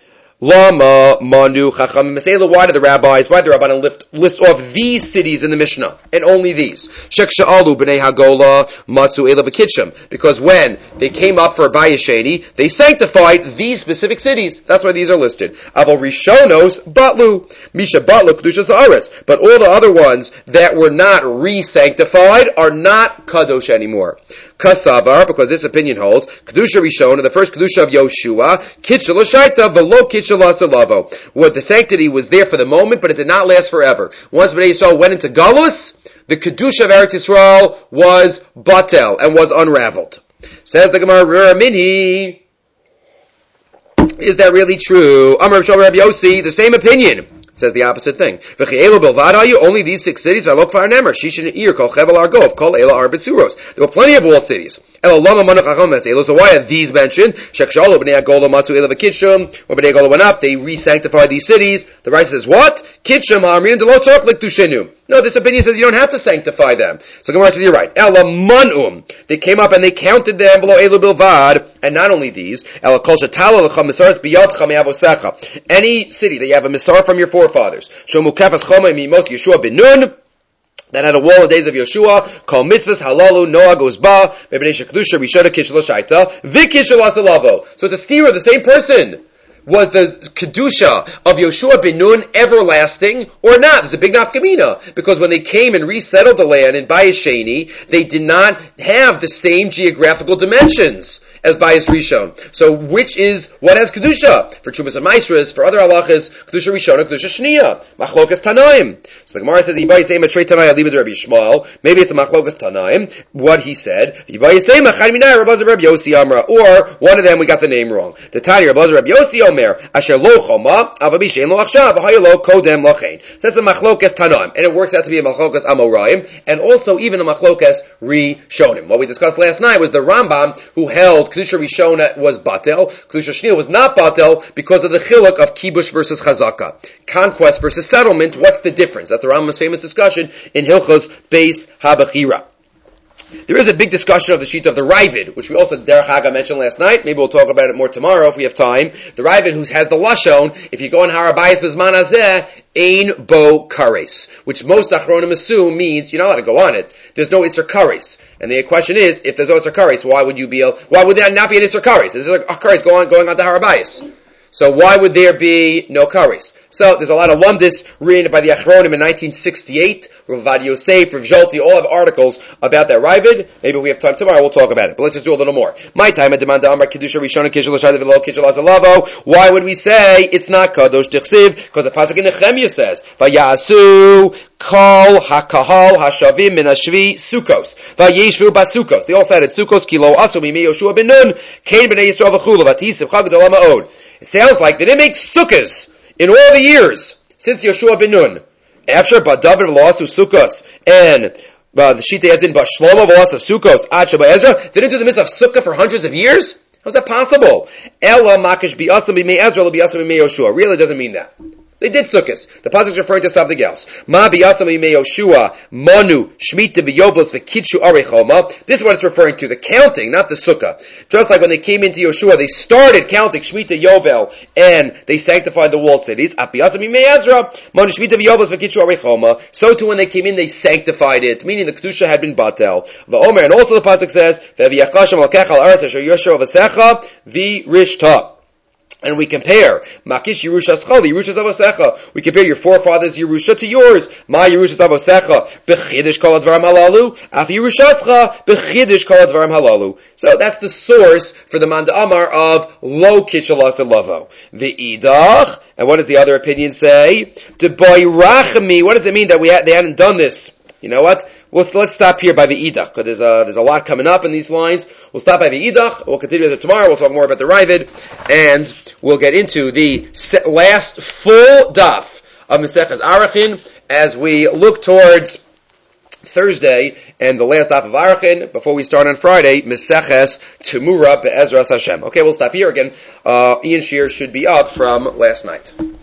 Lama Manu Chacham Mesela. Why did the Rabbanan list off these cities in the Mishnah and only these? Shek Sha'alu B'nei Hagola Matzu Ela V'Kitchim. Because when they came up for a Bayesheni, they sanctified these specific cities. That's why these are listed. Aval Rishonos Batlu Misha Batlu Kedushas Haaretz. But all the other ones that were not re-sanctified are not Kadosh anymore. Kasavar, because this opinion holds, Kedusha Rishon, the first Kedusha of Yoshua, Kitchel Shaita, Velo Kitchel Asalavo. What the sanctity was there for the moment, but it did not last forever. Once Bnei Yisrael went into Galus, the Kedusha of Eretz Yisrael was Batel, and was unraveled. Says the Gemara, Rura Minhi. Is that really true? Amar Rabbi Yossi, the same opinion. says the opposite thing. Only these 6 cities. There were plenty of walled cities. So why are these mentioned? When Bnei Agola went up, they re-sanctified these cities. The Rashi says, what? No, this opinion says you don't have to sanctify them. So Gemara says, you're right. They came up and they counted them below Elu Bilvad, and not only these, any city that you have a misar from your forefathers, that had a wall in the days of Yeshua, called mitzvahs, halalu, Noah goes ba, bebnei shekdusha, rishona kishlo shaita, vikishlo asalavo. So it's a steer of the same person. Was the Kedusha of Yoshua ben Nun everlasting or not? There's a big nafkamina, because when they came and resettled the land in Bayis Sheni, they did not have the same geographical dimensions as Bayis Rishon. So which is what has Kedusha? For Chumas and Maisras, for other halachas, Kedusha Rishona, Kedusha Shniya. Machlokas Tanaim. So the Gemara says, maybe it's a Machlokas Tanaim, what he said. Or one of them we got the name wrong. The Tani Rabbi Yossi Asher lo choma, avabi shein lo achshav, lo kodem lachein. So that's a machlokas tanaim, and it works out to be a machlokas amoraim, and also even a machlokas rishonim. What we discussed last night was the Rambam who held Kedusha Rishona was batel, Kedusha Shniya was not batel because of the chiluk of kibush versus chazaka, conquest versus settlement. What's the difference? That's the Rambam's famous discussion in Hilchos Beis Habachira. There is a big discussion of the sheet of the Ravid, which we also, Derech Haga mentioned last night. Maybe we'll talk about it more tomorrow if we have time. The Ravid who has the Lashon, if you go on Harabayis Bizman Hazeh, Ein Bo Kares, which most Achronim assume means you're not allowed to go on it. There's no Isser Kares. And the question is, if there's no Isser Kares, why would there not be an Isser Kares? There's like a Kares going on to Harabayis. So why would there be no kares? So there's a lot of lumdis written by the Achronim in 1968. Rav Ovadia Yosef, Rav Zolti, all have articles about that Ravid. Maybe we have time tomorrow, we'll talk about it. But let's just do a little more. My time at Demand Amar Kedusha Rishona Kishel Shada Velo Kishel Azalavo. Why would we say it's not Kadosh Dichsiv? Because the pasuk in Nehemiah says, Vayasu Kol HaKahal HaShavim Min HaShvi Sukkos Vayeshvu Basukos. They all said it Sukkos Kilo Asu Mimei Yoshua Ben Nun Kain Bnei Yisrael V'Chulu V'Tisiv Chag Gadol HaMa'od. It sounds like they didn't make sukkahs in all the years since Yeshua ben Nun. After David v'Lasu sukkahs and the Shita Ezin Bashlomo v'Lasu sukkahs Ad Sheba Ezra, they didn't do the mitzvah of sukkah for hundreds of years? How is that possible? Ela Makish Bi'asam B'Mei Ezra L'Bi'asam B'Mei Yoshua. Really doesn't mean that. They did sukkahs. The pasuk is referring to something else. Ma biyasam b'mei Yoshua manu shmita v'yovos v'kitshu arechoma. This is what it's referring to, the counting, not the sukkah. Just like when they came into Yoshua, they started counting shmita yovel and they sanctified the walled cities. Biyasam b'mei Ezra manu shmita v'yovos v'kitshu arechoma. So too when they came in, they sanctified it, meaning the kedusha had been batel. V'omer, and also the pasuk says v'yachasham al-kech al-aretz asher Yoshua v'secha v'rishta. And we compare Makish Yerushas Chali, Yerushas Avosecha. We compare your forefathers' Yerusha to yours. Ma Yerushas Avosecha b'chidish kol advarim halalu. Af Yerushascha b'chidish kol advarim halalu. So that's the source for the Manda Amar of Lo Kitchalas Elavo. V'idach. And what does the other opinion say? D'boy Rachami. What does it mean that they hadn't done this? You know what? Let's stop here by the Idach, because there's a lot coming up in these lines. We'll stop by the Idach. We'll continue with it tomorrow. We'll talk more about the Ravid, and we'll get into the last full daf of Maseches Arachin as we look towards Thursday and the last daf of Arachin before we start on Friday, Maseches Temura Be'ezras Hashem. Okay, we'll stop here again. Ian Shear should be up from last night.